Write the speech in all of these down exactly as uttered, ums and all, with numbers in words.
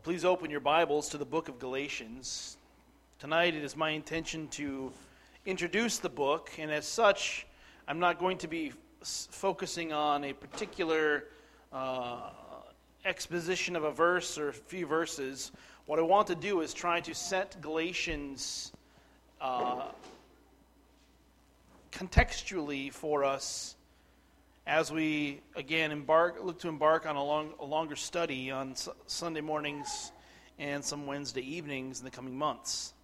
Please open your Bibles to the book of Galatians. Tonight it is my intention to introduce the book, and as such, I'm not going to be s- focusing on a particular uh, exposition of a verse or a few verses. What I want to do is try to set Galatians uh, contextually for us as we, again, embark, look to embark on a, long, a longer study on S- Sunday mornings and some Wednesday evenings in the coming months.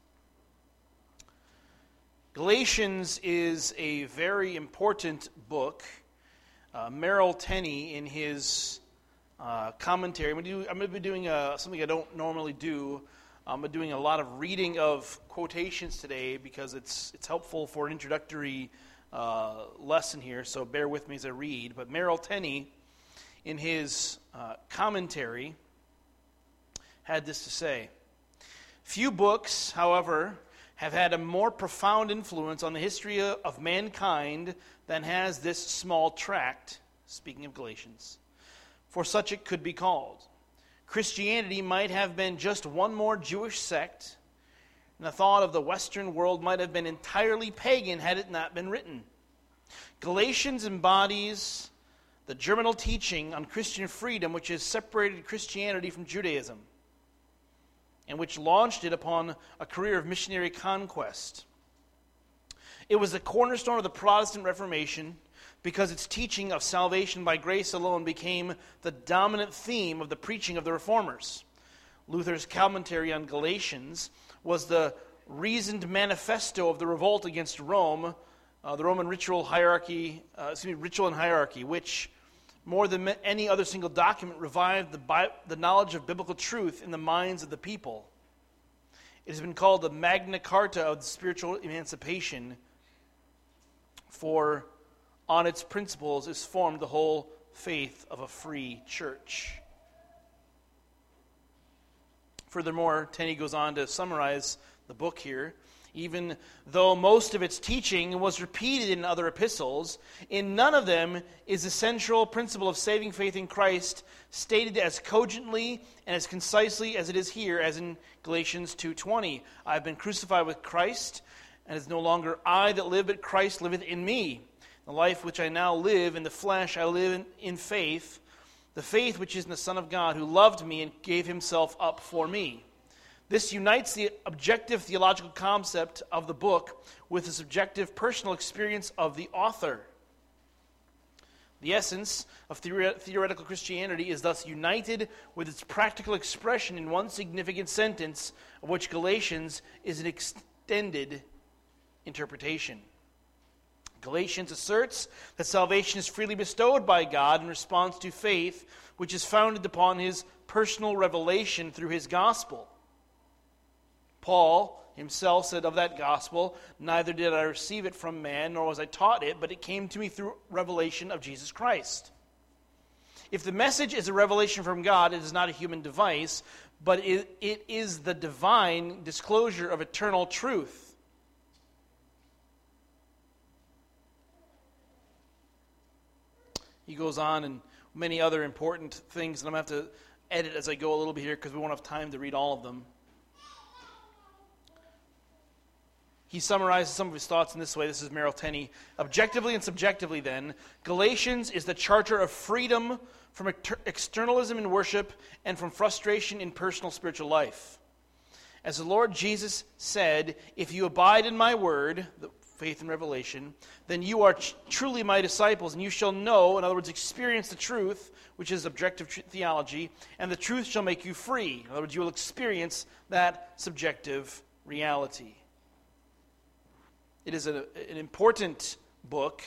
Galatians is a very important book. Uh, Merrill Tenney, in his uh, commentary, I'm going to be doing uh, something I don't normally do. I'm doing a lot of reading of quotations today because it's it's helpful for an introductory Uh, lesson here, so bear with me as I read. But Merrill Tenney, in his uh, commentary, had this to say: "Few books, however, have had a more profound influence on the history of mankind than has this small tract," speaking of Galatians, "for such it could be called. Christianity might have been just one more Jewish sect, and the thought of the Western world might have been entirely pagan had it not been written. Galatians embodies the germinal teaching on Christian freedom which has separated Christianity from Judaism, and which launched it upon a career of missionary conquest. It was the cornerstone of the Protestant Reformation because its teaching of salvation by grace alone became the dominant theme of the preaching of the Reformers. Luther's commentary on Galatians was the reasoned manifesto of the revolt against Rome, uh, the Roman ritual hierarchy, uh, excuse me, ritual and hierarchy, which, more than any other single document, revived the, Bi- the knowledge of biblical truth in the minds of the people. It has been called the Magna Carta of the spiritual emancipation, for on its principles is formed the whole faith of a free church." Furthermore, Tenney goes on to summarize the book here. "Even though most of its teaching was repeated in other epistles, in none of them is the central principle of saving faith in Christ stated as cogently and as concisely as it is here, as in Galatians two twenty. I have been crucified with Christ, and it is no longer I that live, but Christ liveth in me. The life which I now live in the flesh, I live in, in faith, the faith which is in the Son of God, who loved me and gave himself up for me." This unites the objective theological concept of the book with the subjective personal experience of the author. The essence of theore- theoretical Christianity is thus united with its practical expression in one significant sentence, of which Galatians is an extended interpretation. Galatians asserts that salvation is freely bestowed by God in response to faith, which is founded upon his personal revelation through his gospel. Paul himself said of that gospel, "Neither did I receive it from man, nor was I taught it, but it came to me through revelation of Jesus Christ." If the message is a revelation from God, it is not a human device, but it, it is the divine disclosure of eternal truth. He goes on and many other important things, and I'm going to have to edit as I go a little bit here because we won't have time to read all of them. He summarizes some of his thoughts in this way. This is Merrill Tenney. "Objectively and subjectively, then, Galatians is the charter of freedom from ex- externalism in worship and from frustration in personal spiritual life. As the Lord Jesus said, 'If you abide in my word,' the faith and revelation, 'then you are ch- truly my disciples, and you shall know,' in other words, experience the truth, which is objective tr- theology, 'and the truth shall make you free.' In other words, you will experience that subjective reality." It is a, an important book.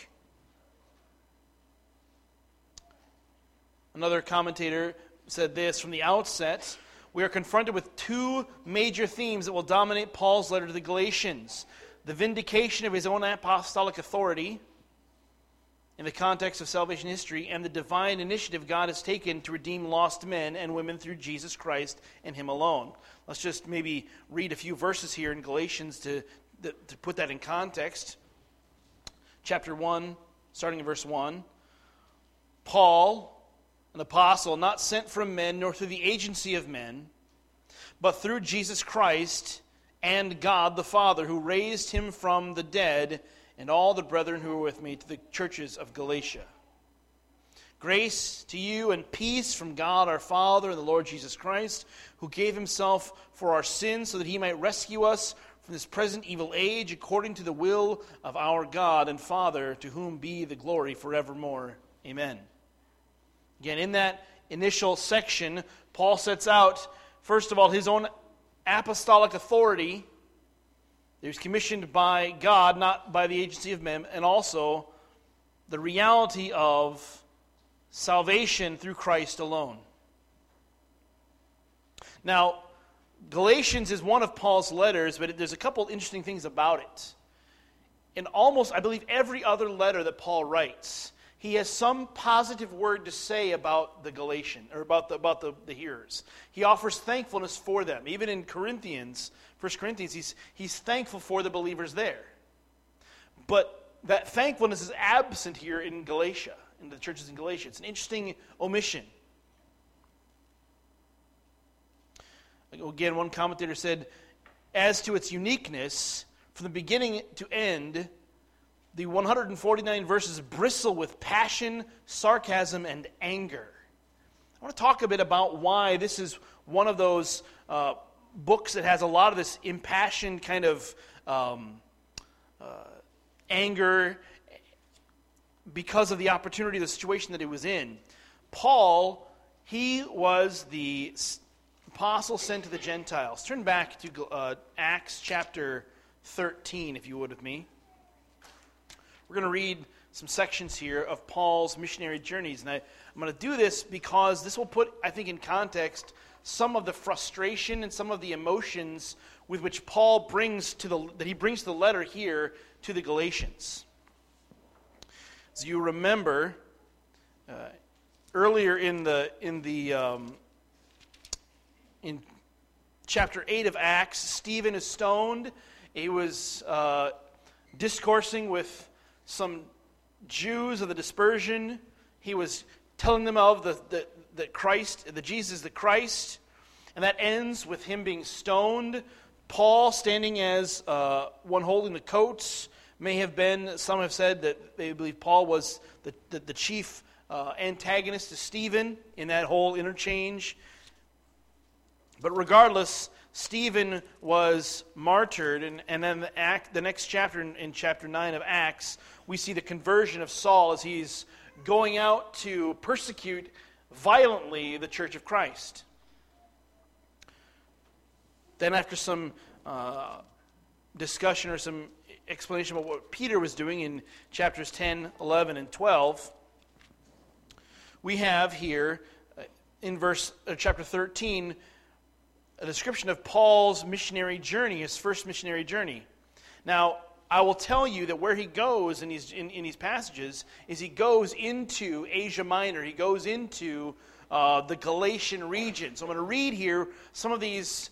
Another commentator said this: "From the outset, we are confronted with two major themes that will dominate Paul's letter to the Galatians: the vindication of his own apostolic authority in the context of salvation history, and the divine initiative God has taken to redeem lost men and women through Jesus Christ and him alone." Let's just maybe read a few verses here in Galatians to to put that in context. Chapter one, starting in verse one. "Paul, an apostle, not sent from men, nor through the agency of men, but through Jesus Christ and God the Father, who raised him from the dead, and all the brethren who are with me, to the churches of Galatia. Grace to you and peace from God our Father and the Lord Jesus Christ, who gave himself for our sins so that he might rescue us from this present evil age, according to the will of our God and Father, to whom be the glory forevermore. Amen. Again, in that initial section, Paul sets out, first of all, his own apostolic authority. He was commissioned by God, not by the agency of men, and also the reality of salvation through Christ alone. Now, Galatians is one of Paul's letters, but there's a couple interesting things about it. In almost, I believe, every other letter that Paul writes, he has some positive word to say about the Galatians, or about the about the, the hearers. He offers thankfulness for them. Even in Corinthians, First Corinthians, he's he's thankful for the believers there. But that thankfulness is absent here in Galatia, in the churches in Galatia. It's an interesting omission. Again, one commentator said, as to its uniqueness, from the beginning to end, the one hundred forty-nine verses bristle with passion, sarcasm, and anger. I want to talk a bit about why this is one of those uh, books that has a lot of this impassioned kind of um, uh, anger because of the opportunity, the situation that he was in. Paul, he was the apostle sent to the Gentiles. Turn back to uh, Acts chapter thirteen, if you would, with me. We're going to read some sections here of Paul's missionary journeys. And I, I'm going to do this because this will put, I think, in context some of the frustration and some of the emotions with which Paul brings to the that he brings to the letter here to the Galatians. As you remember, uh, earlier in the in the um, in chapter eight of Acts, Stephen is stoned. He was uh, discoursing with some Jews of the dispersion. He was telling them of the, the, the Christ, the Jesus the Christ. And that ends with him being stoned. Paul, standing as uh, one holding the coats, may have been, some have said that they believe Paul was the, the, the chief uh, antagonist to Stephen in that whole interchange. But regardless, Stephen was martyred, and, and then the, act, the next chapter, in, in chapter nine of Acts, we see the conversion of Saul as he's going out to persecute violently the Church of Christ. Then after some uh, discussion or some explanation about what Peter was doing in chapters ten, eleven, and twelve, we have here in verse uh, chapter thirteen a description of Paul's missionary journey, his first missionary journey. Now, I will tell you that where he goes in these in, in these passages is he goes into Asia Minor. He goes into uh, the Galatian region. So I'm going to read here some of these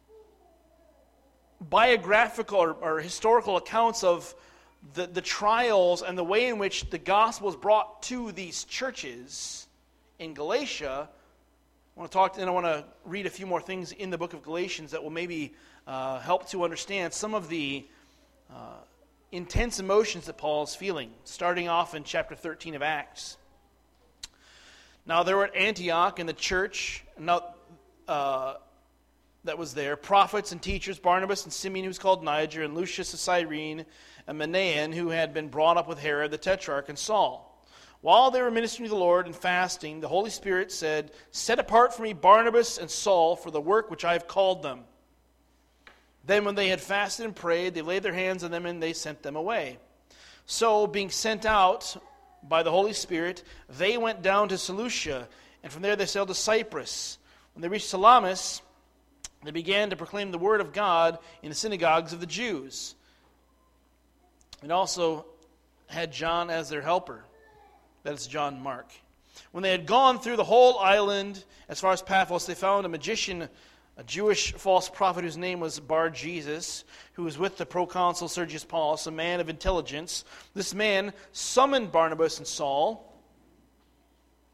biographical or, or historical accounts of the, the trials and the way in which the gospel was brought to these churches in Galatia. I want to talk, and I want to read a few more things in the book of Galatians that will maybe uh, help to understand some of the uh, intense emotions that Paul is feeling, starting off in chapter thirteen of Acts. Now there were at Antioch in the church now, uh, that was there, prophets and teachers, Barnabas and Simeon, who was called Niger, and Lucius of Cyrene, and Manaen, who had been brought up with Herod the Tetrarch, and Saul. While they were ministering to the Lord and fasting, the Holy Spirit said, "Set apart for me Barnabas and Saul for the work which I have called them." Then when they had fasted and prayed, they laid their hands on them and they sent them away. So, being sent out by the Holy Spirit, they went down to Seleucia, and from there they sailed to Cyprus. When they reached Salamis, they began to proclaim the word of God in the synagogues of the Jews. And also had John as their helper. That is John Mark. When they had gone through the whole island, as far as Paphos, they found a magician, a Jewish false prophet whose name was Bar-Jesus, who was with the proconsul Sergius Paulus, a man of intelligence. This man summoned Barnabas and Saul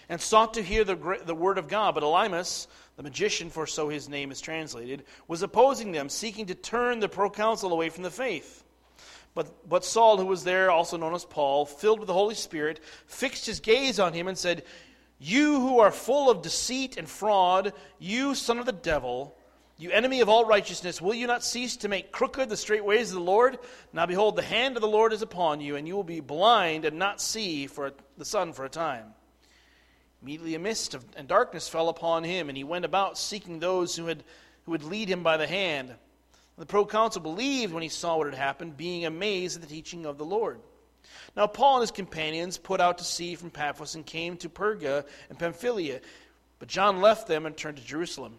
and sought to hear the, the word of God. But Elymas, the magician, for so his name is translated, was opposing them, seeking to turn the proconsul away from the faith. But, but Saul, who was there, also known as Paul, filled with the Holy Spirit, fixed his gaze on him and said, "You who are full of deceit and fraud, you son of the devil, you enemy of all righteousness, will you not cease to make crooked the straight ways of the Lord? Now behold, the hand of the Lord is upon you, and you will be blind and not see for the sun for a time." Immediately a mist of, and darkness fell upon him, and he went about seeking those who, had, who would lead him by the hand. The proconsul believed when he saw what had happened, being amazed at the teaching of the Lord. Now Paul and his companions put out to sea from Paphos and came to Perga and Pamphylia. But John left them and turned to Jerusalem.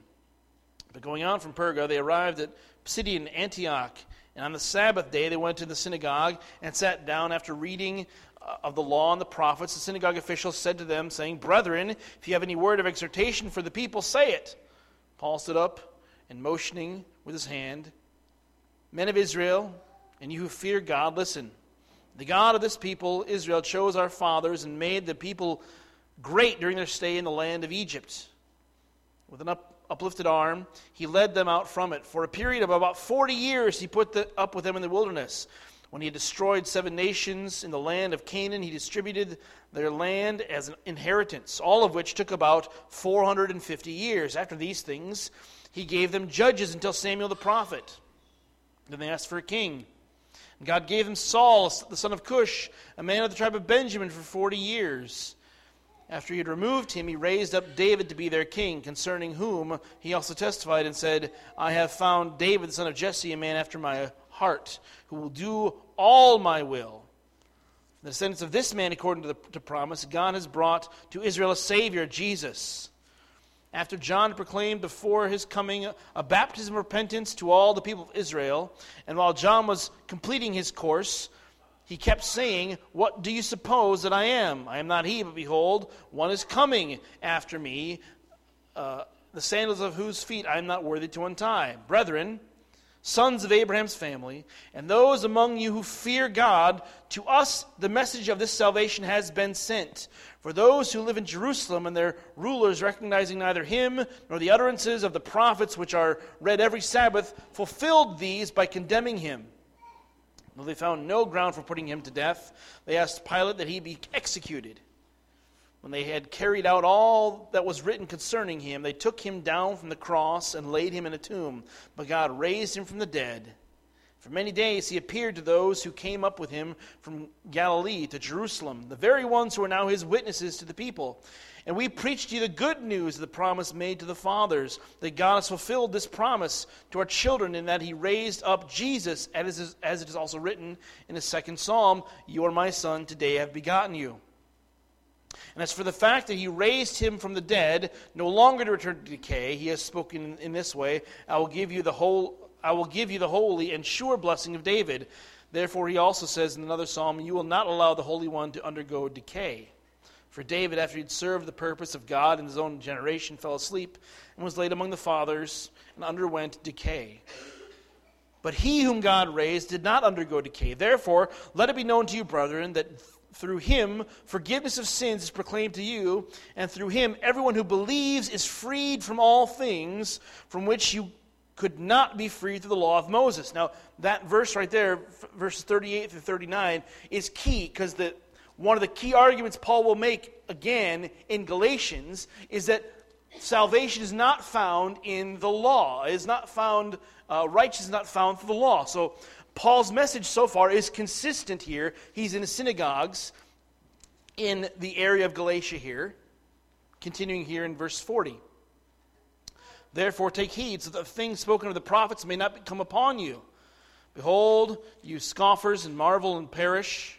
But going on from Perga, they arrived at Pisidian Antioch. And on the Sabbath day they went to the synagogue and sat down. After reading uh, of the law and the prophets, the synagogue officials said to them, saying, "Brethren, if you have any word of exhortation for the people, say it." Paul stood up and motioning with his hand, "Men of Israel, and you who fear God, listen. The God of this people, Israel, chose our fathers and made the people great during their stay in the land of Egypt. With an up, uplifted arm, he led them out from it. For a period of about forty years, he put the, up with them in the wilderness. When he had destroyed seven nations in the land of Canaan, he distributed their land as an inheritance, all of which took about four hundred fifty years. After these things, he gave them judges until Samuel the prophet. Then they asked for a king. And God gave them Saul, the son of Cush, a man of the tribe of Benjamin, for forty years. After he had removed him, he raised up David to be their king, concerning whom he also testified and said, "I have found David, the son of Jesse, a man after my heart, who will do all my will." The descendants of this man, according to the to promise, God has brought to Israel a Savior, Jesus. After John proclaimed before his coming a baptism of repentance to all the people of Israel, and while John was completing his course, he kept saying, "What do you suppose that I am? I am not he, but behold, one is coming after me, uh, the sandals of whose feet I am not worthy to untie. Brethren, sons of Abraham's family, and those among you who fear God, to us the message of this salvation has been sent. For those who live in Jerusalem and their rulers, recognizing neither him nor the utterances of the prophets which are read every Sabbath, fulfilled these by condemning him. Though they found no ground for putting him to death, they asked Pilate that he be executed. When they had carried out all that was written concerning him, they took him down from the cross and laid him in a tomb. But God raised him from the dead. For many days he appeared to those who came up with him from Galilee to Jerusalem, the very ones who are now his witnesses to the people. And we preached to you the good news of the promise made to the fathers, that God has fulfilled this promise to our children, in that he raised up Jesus, as it is also written in the second psalm, "You are my son, today I have begotten you." And as for the fact that he raised him from the dead, no longer to return to decay, he has spoken in this way, I will give you the whole, I will give you the holy and sure blessing of David. Therefore he also says in another psalm, "You will not allow the Holy One to undergo decay." For David, after he had served the purpose of God in his own generation, fell asleep and was laid among the fathers and underwent decay. But he whom God raised did not undergo decay. Therefore, let it be known to you, brethren, that through him forgiveness of sins is proclaimed to you, and through him everyone who believes is freed from all things from which you could not be freed through the law of Moses. Now, that verse right there, verses thirty-eight through thirty-nine, is key, because the one of the key arguments Paul will make again in Galatians is that salvation is not found in the law. It is not found, uh, righteousness is not found through the law. So Paul's message so far is consistent here. He's in the synagogues in the area of Galatia here, continuing here in verse forty. Therefore take heed, so that the things spoken of the prophets may not come upon you. Behold, you scoffers, and marvel and perish.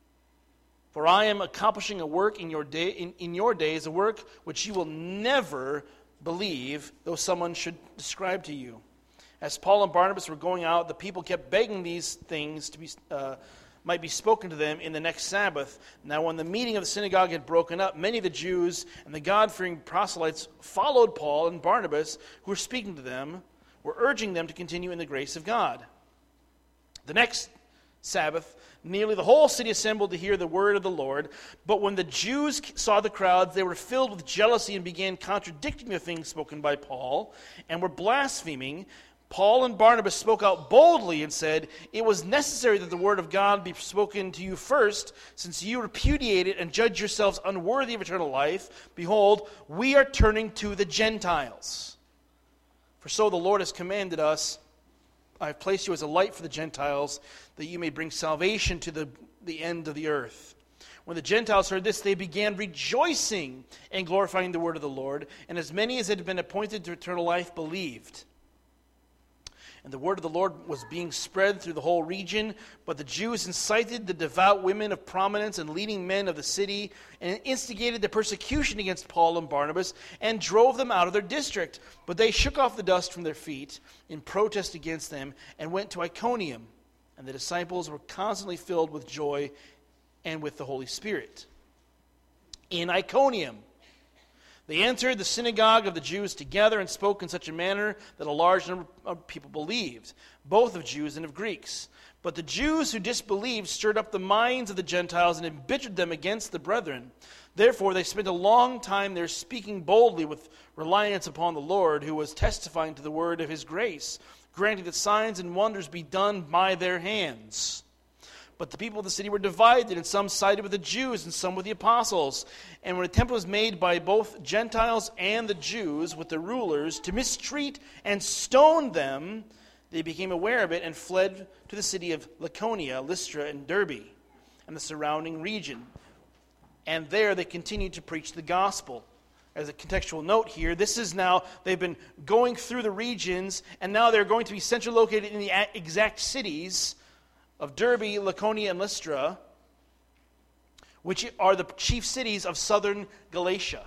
For I am accomplishing a work in your day, in, in your days, a work which you will never believe, though someone should describe to you. As Paul and Barnabas were going out, the people kept begging these things to be uh, might be spoken to them in the next Sabbath. Now when the meeting of the synagogue had broken up, many of the Jews and the God-fearing proselytes followed Paul and Barnabas, who were speaking to them, were urging them to continue in the grace of God. The next Sabbath, nearly the whole city assembled to hear the word of the Lord. But when the Jews saw the crowds, they were filled with jealousy and began contradicting the things spoken by Paul and were blaspheming. Paul and Barnabas spoke out boldly and said, "It was necessary that the word of God be spoken to you first, since you repudiate it and judge yourselves unworthy of eternal life. Behold, we are turning to the Gentiles. For so the Lord has commanded us, I have placed you as a light for the Gentiles, that you may bring salvation to the, the end of the earth." When the Gentiles heard this, they began rejoicing and glorifying the word of the Lord, and as many as had been appointed to eternal life believed. And the word of the Lord was being spread through the whole region, but the Jews incited the devout women of prominence and leading men of the city, and instigated the persecution against Paul and Barnabas, and drove them out of their district. But they shook off the dust from their feet in protest against them, and went to Iconium. And the disciples were constantly filled with joy and with the Holy Spirit. In Iconium, they entered the synagogue of the Jews together and spoke in such a manner that a large number of people believed, both of Jews and of Greeks. But the Jews who disbelieved stirred up the minds of the Gentiles and embittered them against the brethren. Therefore they spent a long time there speaking boldly with reliance upon the Lord, who was testifying to the word of his grace, granting that signs and wonders be done by their hands. But the people of the city were divided, and some sided with the Jews and some with the apostles. And when a temple was made by both Gentiles and the Jews with the rulers to mistreat and stone them, they became aware of it and fled to the city of Lycaonia, Lystra, and Derbe, and the surrounding region. And there they continued to preach the gospel. As a contextual note here, this is now, they've been going through the regions, and now they're going to be centrally located in the exact cities of Derbe, Lycaonia, and Lystra, which are the chief cities of southern Galatia.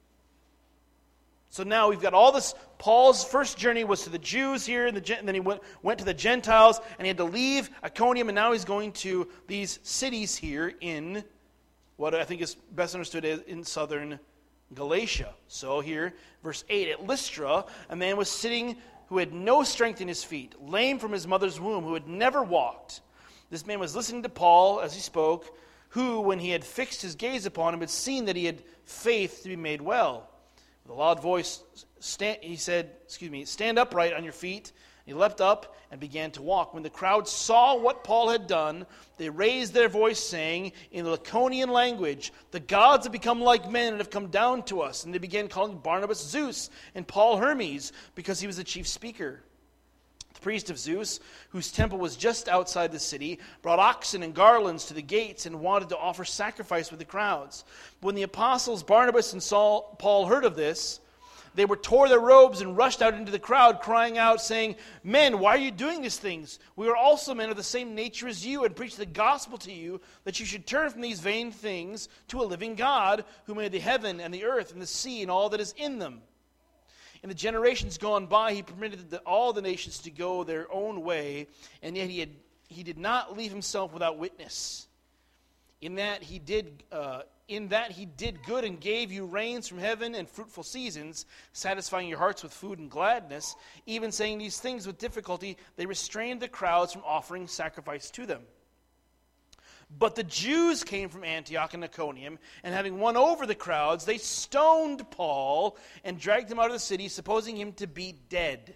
So now we've got all this. Paul's first journey was to the Jews here, and, the, and then he went, went to the Gentiles, and he had to leave Iconium, and now he's going to these cities here in what I think is best understood as in southern Galatia. So here, verse eight, at Lystra, a man was sitting who had no strength in his feet, lame from his mother's womb, who had never walked. This man was listening to Paul as he spoke, who, when he had fixed his gaze upon him, had seen that he had faith to be made well. With a loud voice, stand, he said, excuse me, "Stand upright on your feet." He leapt up and began to walk. When the crowd saw what Paul had done, they raised their voice, saying in the Lycaonian language, "The gods have become like men and have come down to us." And they began calling Barnabas Zeus and Paul Hermes, because he was the chief speaker. The priest of Zeus, whose temple was just outside the city, brought oxen and garlands to the gates and wanted to offer sacrifice with the crowds. But when the apostles Barnabas and Saul, Paul heard of this, they were tore their robes and rushed out into the crowd, crying out, saying, "Men, why are you doing these things? We are also men of the same nature as you, and preach the gospel to you, that you should turn from these vain things to a living God, who made the heaven and the earth and the sea and all that is in them. In the generations gone by, he permitted the, all the nations to go their own way, and yet he had he did not leave himself without witness. In that he did uh, in that he did good and gave you rains from heaven and fruitful seasons, satisfying your hearts with food and gladness. Even saying these things with difficulty, they restrained the crowds from offering sacrifice to them. But the Jews came from Antioch and Iconium, and having won over the crowds, they stoned Paul and dragged him out of the city, supposing him to be dead.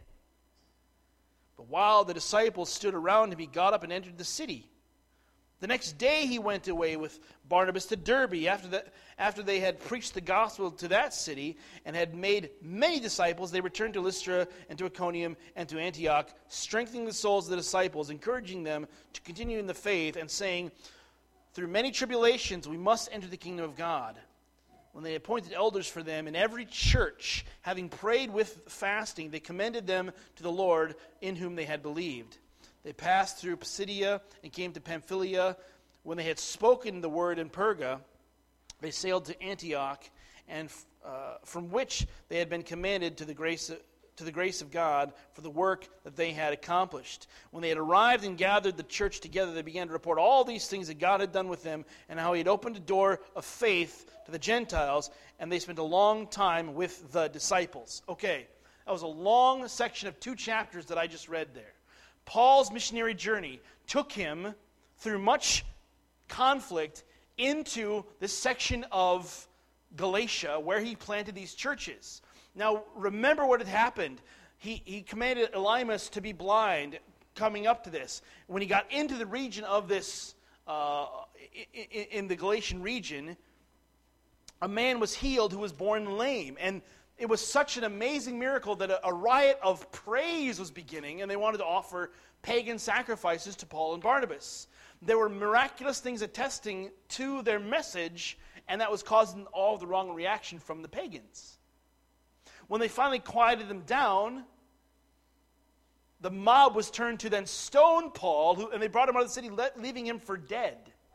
But while the disciples stood around him, he got up and entered the city. The next day he went away with Barnabas to Derbe, after, the, after they had preached the gospel to that city and had made many disciples. They returned to Lystra and to Iconium and to Antioch, strengthening the souls of the disciples, encouraging them to continue in the faith, and saying, "Through many tribulations we must enter the kingdom of God." When they appointed elders for them in every church, having prayed with fasting, they commended them to the Lord, in whom they had believed. They passed through Pisidia and came to Pamphylia. When they had spoken the word in Perga, they sailed to Antioch, and uh, from which they had been commanded to the grace of, to the grace of God for the work that they had accomplished. When they had arrived and gathered the church together, they began to report all these things that God had done with them, and how he had opened a door of faith to the Gentiles, and they spent a long time with the disciples. Okay, that was a long section of two chapters that I just read there. Paul's missionary journey took him through much conflict into this section of Galatia where he planted these churches. Now, remember what had happened. He, he commanded Elymas to be blind coming up to this. When he got into the region of this, uh, in, in the Galatian region, a man was healed who was born lame. And it was such an amazing miracle that a, a riot of praise was beginning, and they wanted to offer pagan sacrifices to Paul and Barnabas. There were miraculous things attesting to their message, and that was causing all the wrong reaction from the pagans. When they finally quieted them down, the mob was turned to then stone Paul, who, and they brought him out of the city, leaving him for dead.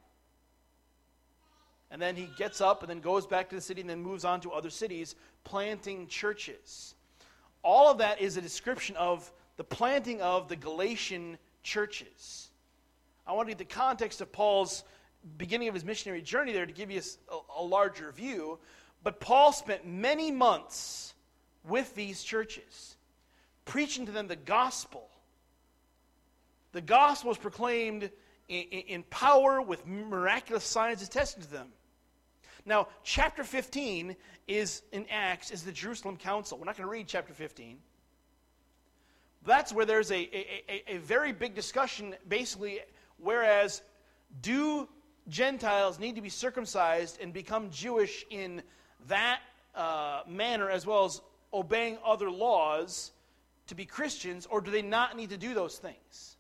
And then he gets up and then goes back to the city and then moves on to other cities, planting churches. All of that is a description of the planting of the Galatian churches. I want to get the context of Paul's beginning of his missionary journey there to give you a, a larger view. But Paul spent many months with these churches, preaching to them the gospel. The gospel was proclaimed in, in power with miraculous signs attesting to them. Now, chapter fifteen is in Acts is the Jerusalem Council. We're not going to read chapter fifteen. That's where there's a, a, a, a very big discussion, basically, whereas do Gentiles need to be circumcised and become Jewish in that uh, manner as well as obeying other laws to be Christians, or do they not need to do those things?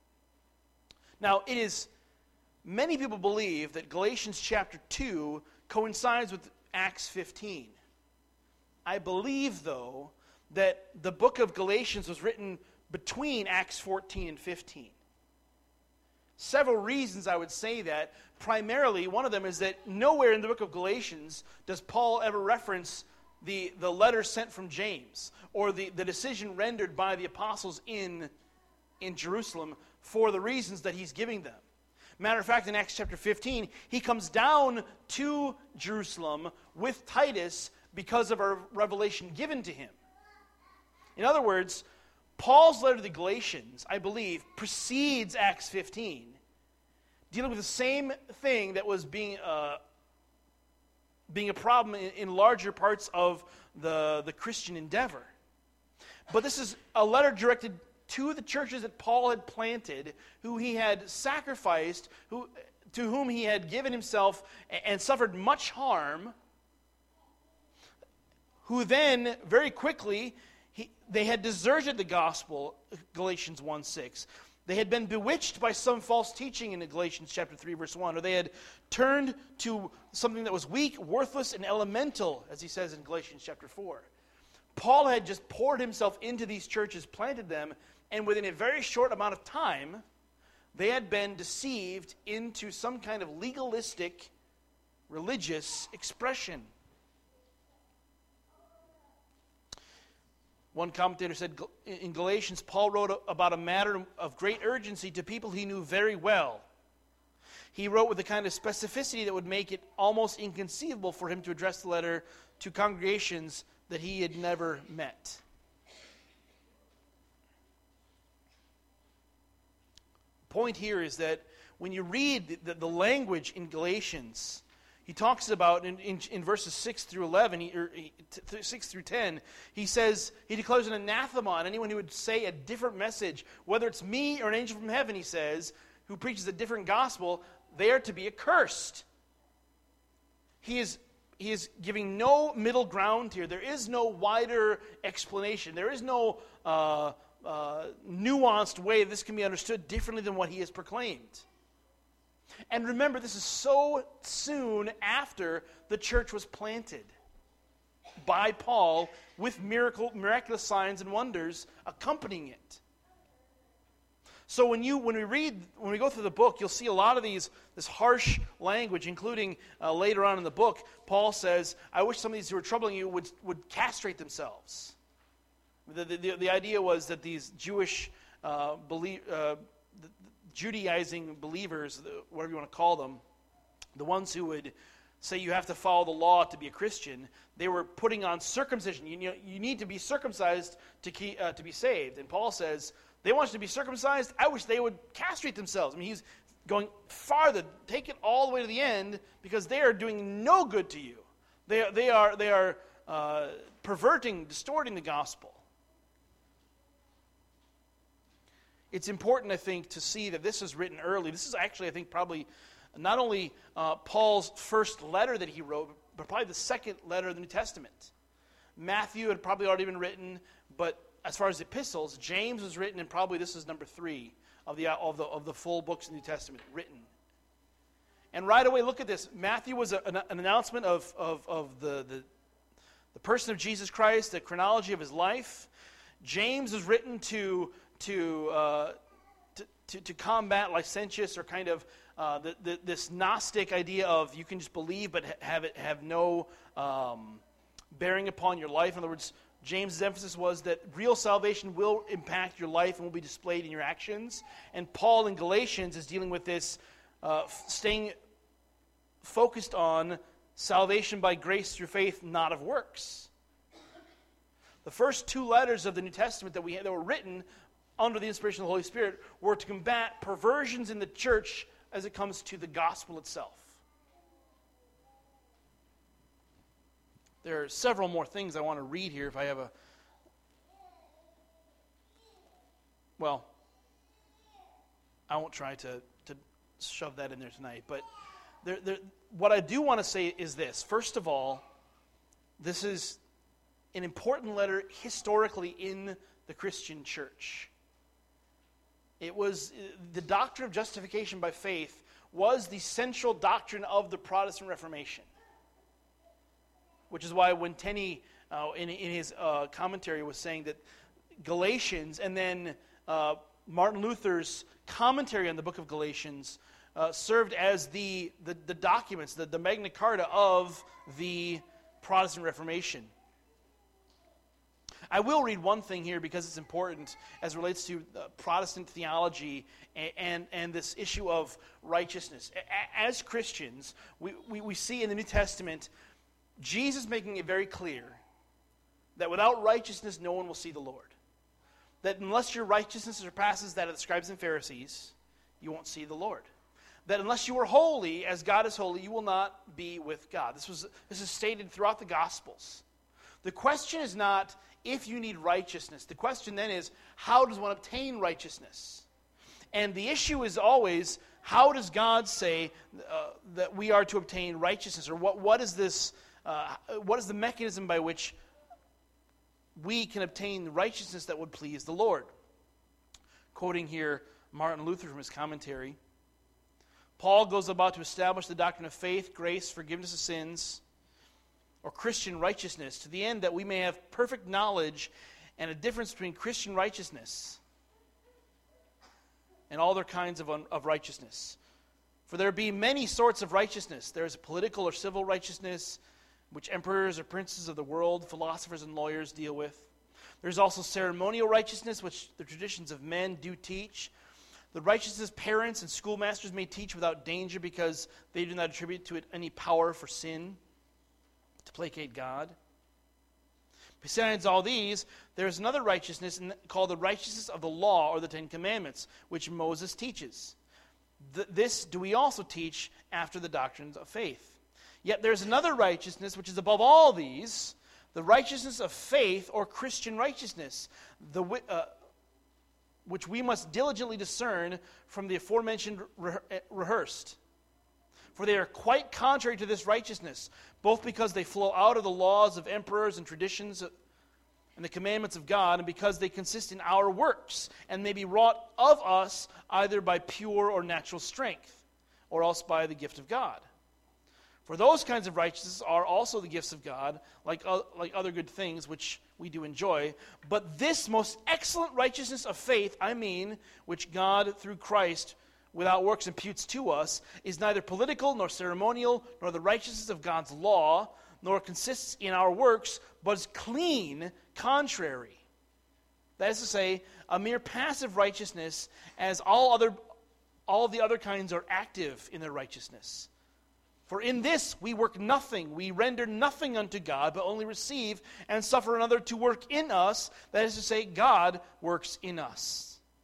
Now, it is, many people believe that Galatians chapter two coincides with Acts fifteen. I believe, though, that the book of Galatians was written between Acts fourteen and fifteen. Several reasons I would say that. Primarily, one of them is that nowhere in the book of Galatians does Paul ever reference the, the letter sent from James or the, the decision rendered by the apostles in, in Jerusalem for the reasons that he's giving them. Matter of fact, in Acts chapter fifteen, he comes down to Jerusalem with Titus because of a revelation given to him. In other words, Paul's letter to the Galatians, I believe, precedes Acts fifteen, dealing with the same thing that was being uh, being a problem in, in larger parts of the, the Christian endeavor. But this is a letter directed to the churches that Paul had planted, who he had sacrificed, who, to whom he had given himself and, and suffered much harm, who then, very quickly, he, they had deserted the gospel, Galatians one six. They had been bewitched by some false teaching in Galatians chapter three, verse one, or they had turned to something that was weak, worthless, and elemental, as he says in Galatians chapter four. Paul had just poured himself into these churches, planted them, and within a very short amount of time, they had been deceived into some kind of legalistic, religious expression. One commentator said, in Galatians, Paul wrote about a matter of great urgency to people he knew very well. He wrote with a kind of specificity that would make it almost inconceivable for him to address the letter to congregations that he had never met. The point here is that when you read the, the language in Galatians, he talks about, in, in, in verses six through eleven, he, or he, t- six through ten, he says, he declares an anathema on anyone who would say a different message, whether it's me or an angel from heaven, he says, who preaches a different gospel, they are to be accursed. He is, he is giving no middle ground here. There is no wider explanation. There is no uh, uh, nuanced way this can be understood differently than what he has proclaimed. And remember, this is so soon after the church was planted by Paul with miracle, miraculous signs and wonders accompanying it. So when you when we read when we go through the book, you'll see a lot of these this harsh language, including uh, later on in the book, Paul says, "I wish some of these who are troubling you would would castrate themselves." The the, the idea was that these Jewish uh, believe. Uh, Judaizing believers, whatever you want to call them, the ones who would say you have to follow the law to be a Christian, they were putting on circumcision. You, know, you need to be circumcised to keep, uh, to be saved. And Paul says, they want you to be circumcised. I wish they would castrate themselves. I mean, he's going farther, take it all the way to the end, because they are doing no good to you. They are, they are, they are uh, perverting, distorting the gospel. It's important, I think, to see that this is written early. This is actually, I think, probably not only uh, Paul's first letter that he wrote, but probably the second letter of the New Testament. Matthew had probably already been written, but as far as epistles, James was written, and probably this is number three of the of the of the full books in the New Testament written. And right away, look at this. Matthew was a, an, an announcement of of of the, the the person of Jesus Christ, the chronology of his life. James was written to to uh, to, to to combat licentious or kind of uh, the, the, this Gnostic idea of you can just believe but have it have no um, bearing upon your life. In other words, James' emphasis was that real salvation will impact your life and will be displayed in your actions. And Paul in Galatians is dealing with this, uh, staying focused on salvation by grace through faith, not of works. The first two letters of the New Testament that we had, that were written under the inspiration of the Holy Spirit were to combat perversions in the church as it comes to the gospel itself. There are several more things I want to read here if I have a... Well, I won't try to, to shove that in there tonight. But there, there, what I do want to say is this. First of all, this is an important letter historically in the Christian church. It was the doctrine of justification by faith was the central doctrine of the Protestant Reformation. Which is why when Tenney, uh, in, in his uh, commentary, was saying that Galatians and then uh, Martin Luther's commentary on the book of Galatians uh, served as the, the, the documents, the, the Magna Carta of the Protestant Reformation. I will read one thing here because it's important as it relates to uh, Protestant theology and, and, and this issue of righteousness. A- as Christians, we, we, we see in the New Testament Jesus making it very clear that without righteousness, no one will see the Lord. That unless your righteousness surpasses that of the scribes and Pharisees, you won't see the Lord. That unless you are holy, as God is holy, you will not be with God. This was this is stated throughout the Gospels. The question is not if you need righteousness. The question then is, how does one obtain righteousness? And the issue is always, how does God say uh, that we are to obtain righteousness? Or what what is this... Uh, what is the mechanism by which we can obtain the righteousness that would please the Lord? Quoting here Martin Luther from his commentary, Paul goes about to establish the doctrine of faith, grace, forgiveness of sins, or Christian righteousness, to the end that we may have perfect knowledge and a difference between Christian righteousness and all other kinds of, un- of righteousness. For there be many sorts of righteousness. There is political or civil righteousness, which emperors or princes of the world, philosophers and lawyers deal with. There's also ceremonial righteousness, which the traditions of men do teach. The righteousness parents and schoolmasters may teach without danger because they do not attribute to it any power for sin to placate God. Besides all these, there is another righteousness called the righteousness of the law or the Ten Commandments, which Moses teaches. Th- this do we also teach after the doctrines of faith. Yet there's another righteousness which is above all these, the righteousness of faith or Christian righteousness, the, uh, which we must diligently discern from the aforementioned re- rehearsed. For they are quite contrary to this righteousness, both because they flow out of the laws of emperors and traditions and the commandments of God, and because they consist in our works, and may be wrought of us either by pure or natural strength, or else by the gift of God. For those kinds of righteousness are also the gifts of God, like, uh, like other good things which we do enjoy. But this most excellent righteousness of faith, I mean, which God through Christ without works imputes to us, is neither political nor ceremonial, nor the righteousness of God's law, nor consists in our works, but is clean, contrary. That is to say, a mere passive righteousness, as all other, all the other kinds are active in their righteousness. For in this we work nothing, we render nothing unto God, but only receive and suffer another to work in us. That is to say, God works in us.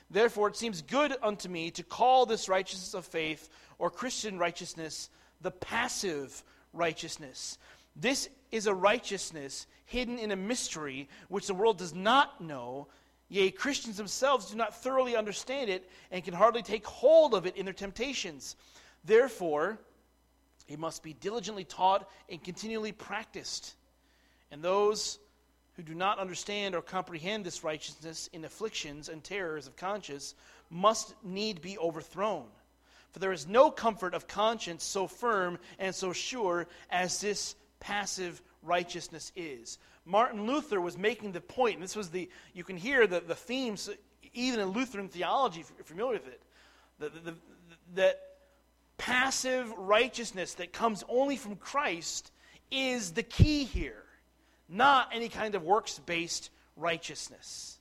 Therefore it seems good unto me to call this righteousness of faith, or Christian righteousness, the passive righteousness. This is a righteousness hidden in a mystery which the world does not know. Yea, Christians themselves do not thoroughly understand it and can hardly take hold of it in their temptations. Therefore, it must be diligently taught and continually practiced. And those who do not understand or comprehend this righteousness in afflictions and terrors of conscience must need be overthrown. For there is no comfort of conscience so firm and so sure as this passive righteousness is. Martin Luther was making the point, and this was the, you can hear the, the themes, even in Lutheran theology, if you're familiar with it, the, the, the, that passive righteousness that comes only from Christ is the key here, not any kind of works-based righteousness.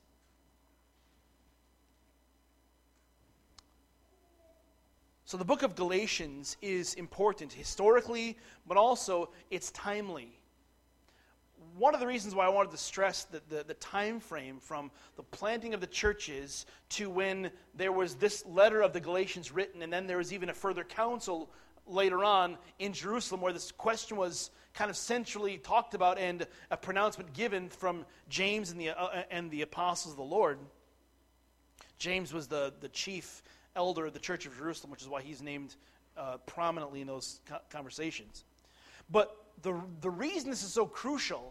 So the book of Galatians is important historically, but also it's timely. One of the reasons why I wanted to stress the, the, the time frame from the planting of the churches to when there was this letter of the Galatians written, and then there was even a further council later on in Jerusalem where this question was kind of centrally talked about and a pronouncement given from James and the, uh, and the apostles of the Lord. James was the, the chief elder of the Church of Jerusalem, which is why he's named uh, prominently in those co- conversations. But the, the reason this is so crucial,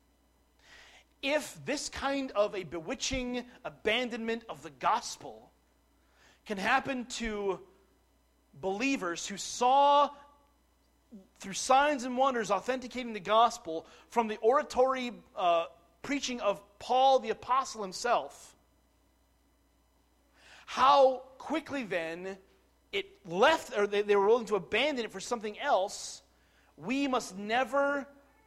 if this kind of a bewitching abandonment of the gospel can happen to believers who saw, through signs and wonders, authenticating the gospel from the oratory uh, preaching of Paul the apostle himself, how quickly then it left, or they, they were willing to abandon it for something else. We must never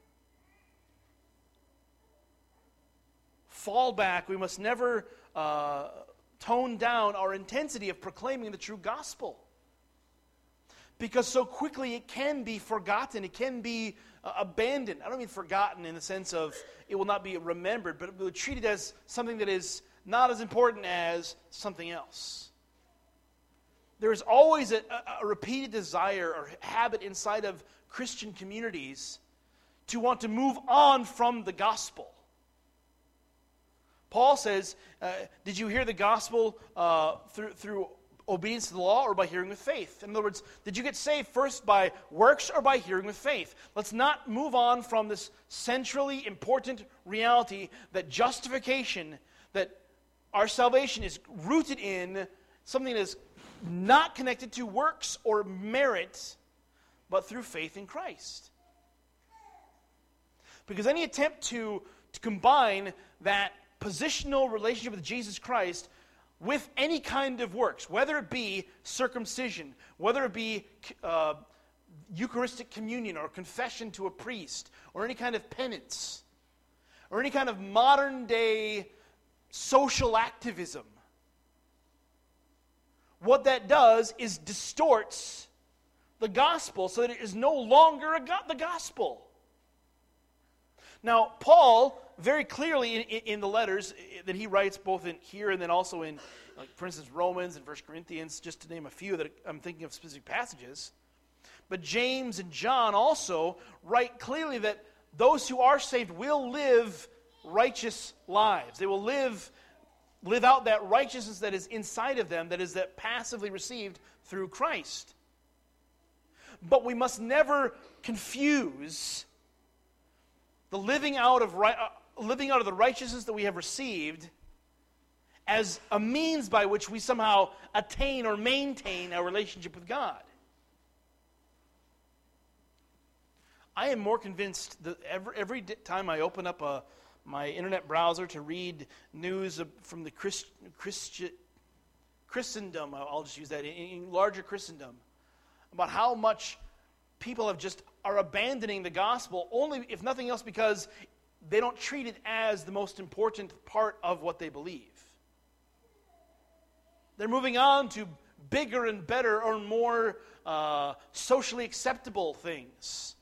fall back. We must never uh, tone down our intensity of proclaiming the true gospel. Because so quickly it can be forgotten. It can be uh, abandoned. I don't mean forgotten in the sense of it will not be remembered, but it will be treated as something that is not as important as something else. There is always a, a, a repeated desire or habit inside of Christian communities to want to move on from the gospel. Paul says, uh, did you hear the gospel uh, through, through obedience to the law or by hearing with faith? In other words, did you get saved first by works or by hearing with faith? Let's not move on from this centrally important reality that justification, that our salvation is rooted in something that is not connected to works or merit, but through faith in Christ. Because any attempt to, to combine that positional relationship with Jesus Christ with any kind of works, whether it be circumcision, whether it be uh, Eucharistic communion or confession to a priest, or any kind of penance, or any kind of modern day social activism, what that does is distorts the gospel so that it is no longer a go- the gospel. Now, Paul, very clearly in, in the letters that he writes, both in here and then also in, like, for instance, Romans and First Corinthians, just to name a few that I'm thinking of specific passages, but James and John also write clearly that those who are saved will live righteous lives. They will live live out that righteousness that is inside of them, that is that passively received through Christ. But we must never confuse the living out of uh, living out of the righteousness that we have received as a means by which we somehow attain or maintain our relationship with God. I am more convinced that every, every time I open up a my internet browser to read news from the Christ, Christi, Christendom, I'll just use that, in, in larger Christendom, about how much people have just are abandoning the gospel, only if nothing else because they don't treat it as the most important part of what they believe. They're moving on to bigger and better or more uh, socially acceptable things.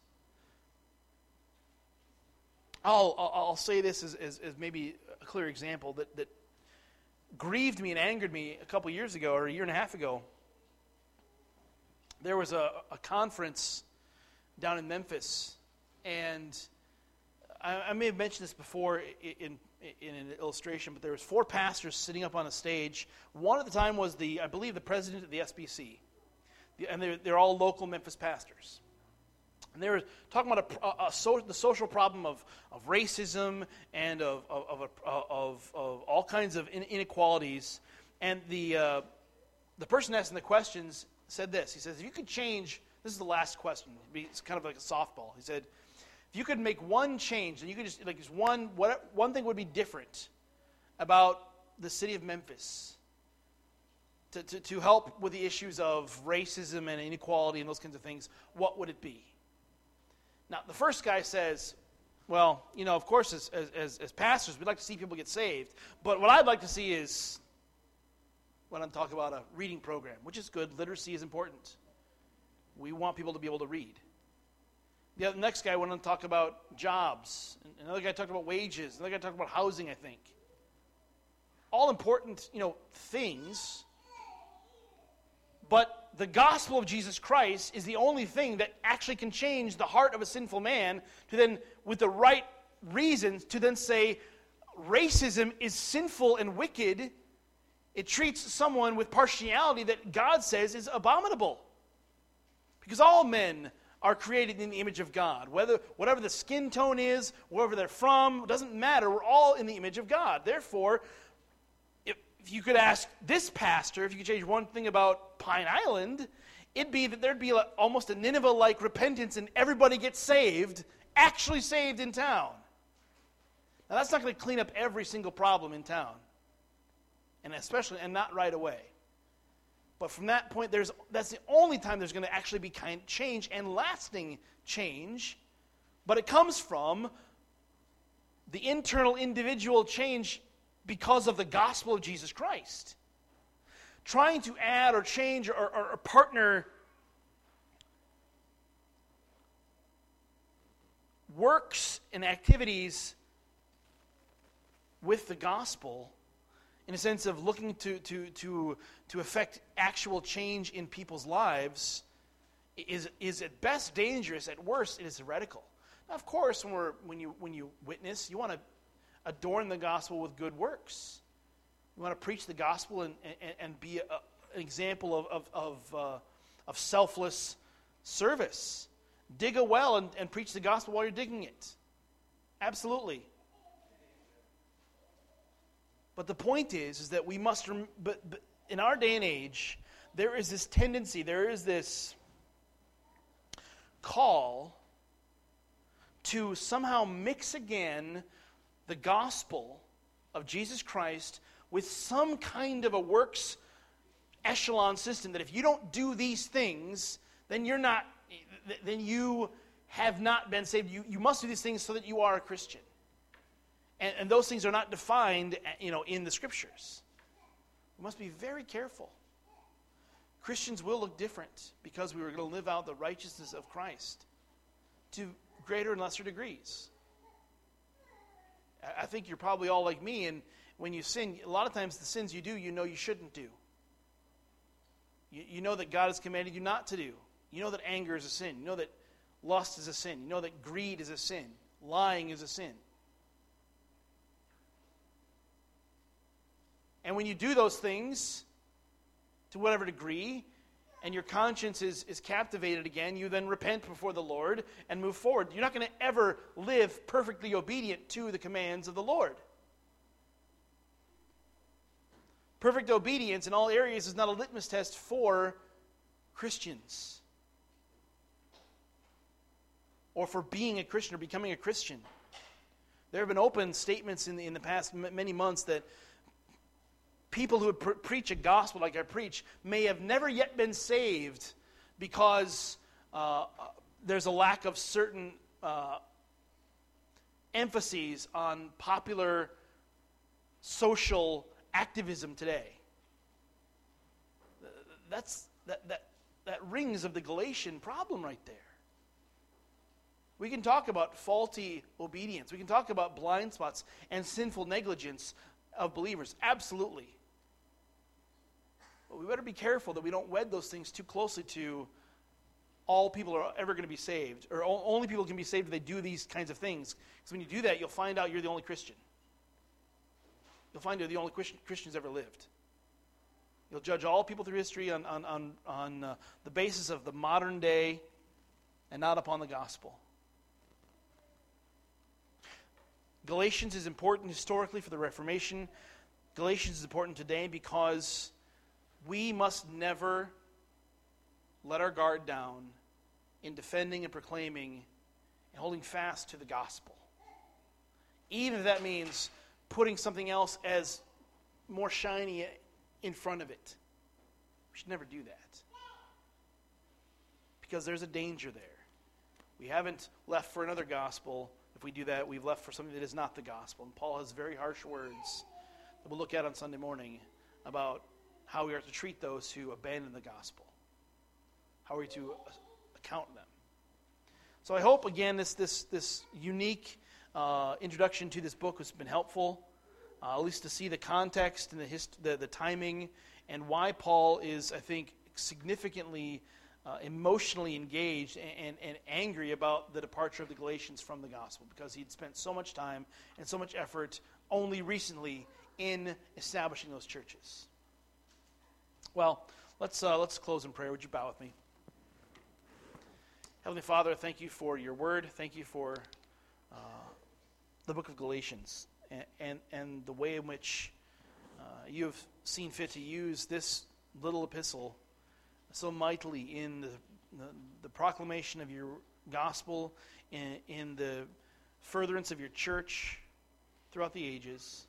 I'll, I'll, I'll say this as, as, as maybe a clear example that, that grieved me and angered me a couple years ago, or a year and a half ago. There was a, a conference down in Memphis, and I, I may have mentioned this before in, in, in an illustration, but there was four pastors sitting up on a stage. One at the time was the, I believe, the president of the S B C, the, and they're, they're all local Memphis pastors. And they were talking about a, a, a so, the social problem of, of racism and of of, of, a, of of all kinds of inequalities. And the uh, the person asking the questions said this. He says, if you could change, this is the last question. It's kind of like a softball. He said, if you could make one change, and you could just, like, just one, what, one thing would be different about the city of Memphis to, to, to help with the issues of racism and inequality and those kinds of things, what would it be? Now, the first guy says, well, you know, of course, as, as, as pastors, we'd like to see people get saved. But what I'd like to see is, when I'm talking about a reading program, which is good. Literacy is important. We want people to be able to read. The other, next guy went on to talk about jobs. Another guy talked about wages. Another guy talked about housing, I think. All important, you know, things. But the gospel of Jesus Christ is the only thing that actually can change the heart of a sinful man to then, with the right reasons, to then say racism is sinful and wicked. It treats someone with partiality that God says is abominable. Because all men are created in the image of God. Whether whatever the skin tone is, wherever they're from, it doesn't matter. We're all in the image of God. Therefore, if you could ask this pastor, if you could change one thing about Pine Island, it'd be that there'd be like almost a Nineveh-like repentance and everybody gets saved, actually saved in town. Now that's not going to clean up every single problem in town, and especially, and not right away. But from that point, there's that's the only time there's going to actually be kind of change and lasting change. But it comes from the internal individual change because of the gospel of Jesus Christ. Trying to add or change or, or, or partner works and activities with the gospel in a sense of looking to, to, to, to affect actual change in people's lives is, is at best dangerous, at worst it is heretical. Now, of course, when, we're, when, you, when you witness, you want to adorn the gospel with good works. You want to preach the gospel and, and, and be a, an example of, of, of, uh, of selfless service. Dig a well and, and preach the gospel while you're digging it. Absolutely. But the point is, is that we must, rem- but, but in our day and age, there is this tendency, there is this call to somehow mix again the gospel of Jesus Christ with some kind of a works echelon system that if you don't do these things, then you're not, then you have not been saved. You, you must do these things so that you are a Christian. And, and those things are not defined, you know, in the Scriptures. We must be very careful. Christians will look different because we are going to live out the righteousness of Christ to greater and lesser degrees. I think you're probably all like me, and when you sin, a lot of times the sins you do, you know you shouldn't do. You, you know that God has commanded you not to do. You know that anger is a sin. You know that lust is a sin. You know that greed is a sin. Lying is a sin. And when you do those things, to whatever degree, and your conscience is, is captivated again, you then repent before the Lord and move forward. You're not going to ever live perfectly obedient to the commands of the Lord. Perfect obedience in all areas is not a litmus test for Christians or for being a Christian or becoming a Christian. There have been open statements in the, in the past m- many months that people who pre- preach a gospel like I preach may have never yet been saved because uh, there's a lack of certain uh, emphases on popular social activism today. That's that that that rings of the Galatian problem right there. We can talk about faulty obedience. We can talk about blind spots and sinful negligence of believers. Absolutely. we better be careful that we don't wed those things too closely to all people are ever going to be saved, or only people can be saved if they do these kinds of things. Because when you do that, you'll find out you're the only Christian. You'll find you're the only Christian, Christians ever lived. You'll judge all people through history on, on, on, on uh, the basis of the modern day and not upon the gospel. Galatians is important historically for the Reformation. Galatians is important today because we must never let our guard down in defending and proclaiming and holding fast to the gospel. Even if that means putting something else as more shiny in front of it. We should never do that. Because there's a danger there. We haven't left for another gospel. If we do that, we've left for something that is not the gospel. And Paul has very harsh words that we'll look at on Sunday morning about how we are to treat those who abandon the gospel. How are we to account them? So I hope, again, this this this unique uh, introduction to this book has been helpful, uh, at least to see the context and the, hist- the the timing and why Paul is, I think, significantly uh, emotionally engaged and, and, and angry about the departure of the Galatians from the gospel, because he'd spent so much time and so much effort only recently in establishing those churches. Well, let's uh, let's close in prayer. Would you bow with me? Heavenly Father, thank you for your word. Thank you for uh, the book of Galatians and, and, and the way in which uh, you have seen fit to use this little epistle so mightily in the, the, the proclamation of your gospel, in, in the furtherance of your church throughout the ages.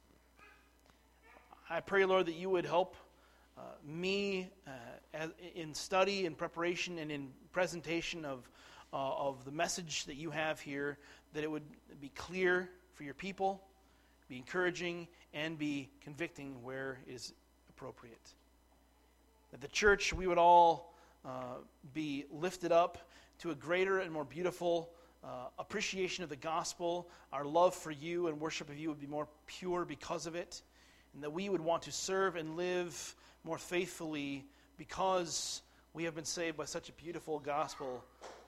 I pray, Lord, that you would help uh, me uh, as, in study and preparation and in presentation of uh, of the message that you have here, that it would be clear for your people, be encouraging, and be convicting where is appropriate. That the church, we would all uh, be lifted up to a greater and more beautiful uh, appreciation of the gospel. Our love for you and worship of you would be more pure because of it, and that we would want to serve and live more faithfully because we have been saved by such a beautiful gospel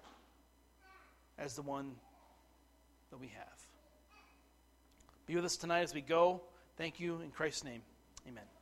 as the one that we have. Be with us tonight as we go. Thank you in Christ's name. Amen.